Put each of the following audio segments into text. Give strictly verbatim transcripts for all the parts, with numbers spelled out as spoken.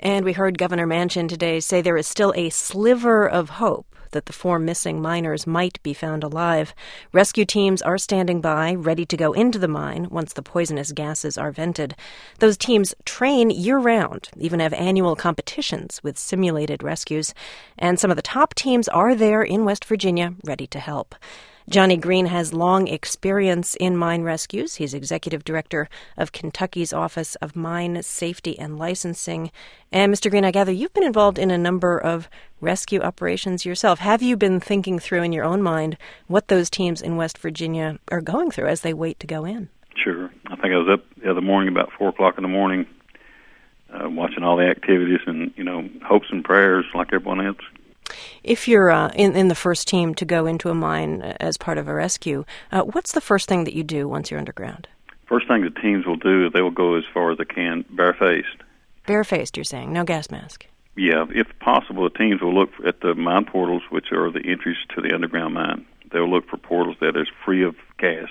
And we heard Governor Manchin today say there is still a sliver of hope that the four missing miners might be found alive. Rescue teams are standing by, ready to go into the mine once the poisonous gases are vented. Those teams train year-round, even have annual competitions with simulated rescues. And some of the top teams are there in West Virginia, ready to help. Johnny Green has long experience in mine rescues. He's executive director of Kentucky's Office of Mine Safety and Licensing. And Mister Green, I gather you've been involved in a number of rescue operations yourself. Have you been thinking through in your own mind what those teams in West Virginia are going through as they wait to go in? Sure. I think I was up the other morning about four o'clock in the morning uh, watching all the activities and, you know, hopes and prayers like everyone else. If you're uh, in, in the first team to go into a mine as part of a rescue, uh, what's the first thing that you do once you're underground? First thing the teams will do is they will go as far as they can barefaced. Barefaced, you're saying? No gas mask? Yeah. If possible, the teams will look at the mine portals, which are the entries to the underground mine. They'll look for portals that are free of gas.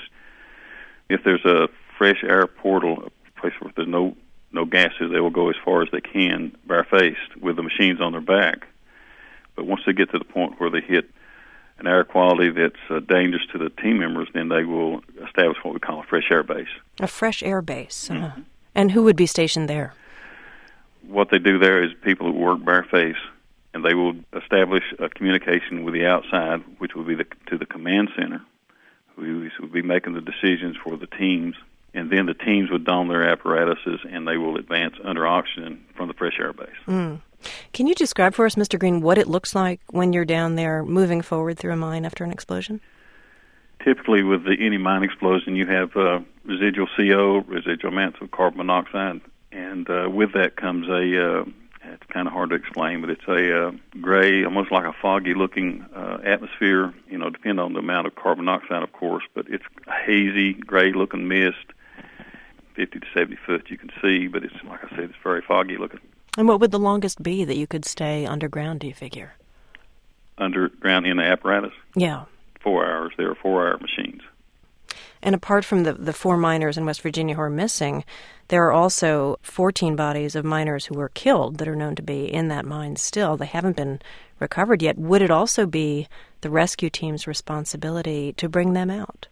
If there's a fresh air portal, a place where there's no, no gases, they will go as far as they can barefaced with the machines on their back. But once they get to the point where they hit an air quality that's uh, dangerous to the team members, then they will establish what we call a fresh air base. A fresh air base. Mm-hmm. Uh-huh. And who would be stationed there? What they do there is people who work barefaced, and they will establish a communication with the outside, which will be the, to the command center, who will be making the decisions for the teams. And then the teams would don their apparatuses, and they will advance under oxygen from the fresh air base. Mm. Can you describe for us, Mister Green, what it looks like when you're down there moving forward through a mine after an explosion? Typically, with the, any mine explosion, you have uh, residual C O, residual amounts of carbon monoxide, and uh, with that comes a, uh, it's kind of hard to explain, but it's a uh, gray, almost like a foggy-looking uh, atmosphere, you know, depending on the amount of carbon monoxide, of course, but it's a hazy, gray-looking mist, fifty to seventy foot you can see, but it's, like I said, it's very foggy-looking. And what would the longest be that you could stay underground, do you figure? Underground in the apparatus? Yeah. Four hours. There are four-hour machines. And apart from the, the four miners in West Virginia who are missing, there are also fourteen bodies of miners who were killed that are known to be in that mine still. They haven't been recovered yet. Would it also be the rescue team's responsibility to bring them out?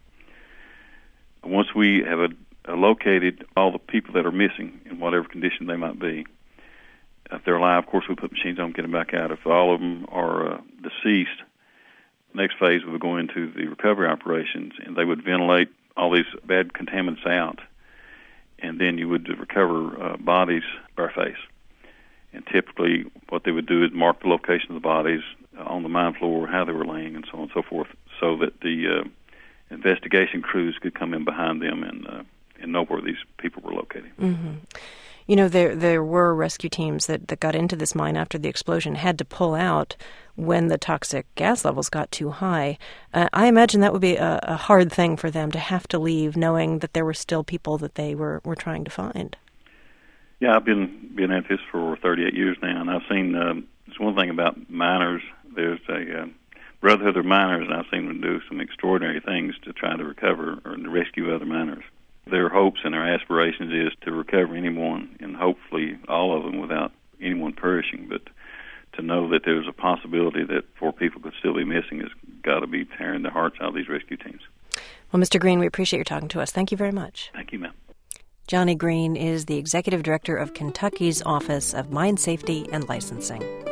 Once we have a, a located all the people that are missing in whatever condition they might be, if they're alive, of course, we put machines on them, get them back out. If all of them are uh, deceased, the next phase we would go into the recovery operations, and they would ventilate all these bad contaminants out, and then you would recover uh, bodies barefaced. And typically what they would do is mark the location of the bodies uh, on the mine floor, how they were laying, and so on and so forth, so that the uh, investigation crews could come in behind them and, uh, and know where these people were located. Mm-hmm. You know, there there were rescue teams that, that got into this mine after the explosion, had to pull out when the toxic gas levels got too high. Uh, I imagine that would be a, a hard thing for them to have to leave, knowing that there were still people that they were, were trying to find. Yeah, I've been been at this for thirty-eight years now, and I've seen, uh, it's one thing about miners, there's a uh, brotherhood of miners, and I've seen them do some extraordinary things to try to recover or to rescue other miners. Their hopes and their aspirations is to recover anyone, and hopefully all of them without anyone perishing. But to know that there's a possibility that four people could still be missing has got to be tearing the hearts out of these rescue teams. Well, Mister Green, we appreciate your talking to us. Thank you very much. Thank you, ma'am. Johnny Green is the executive director of Kentucky's Office of Mine Safety and Licensing.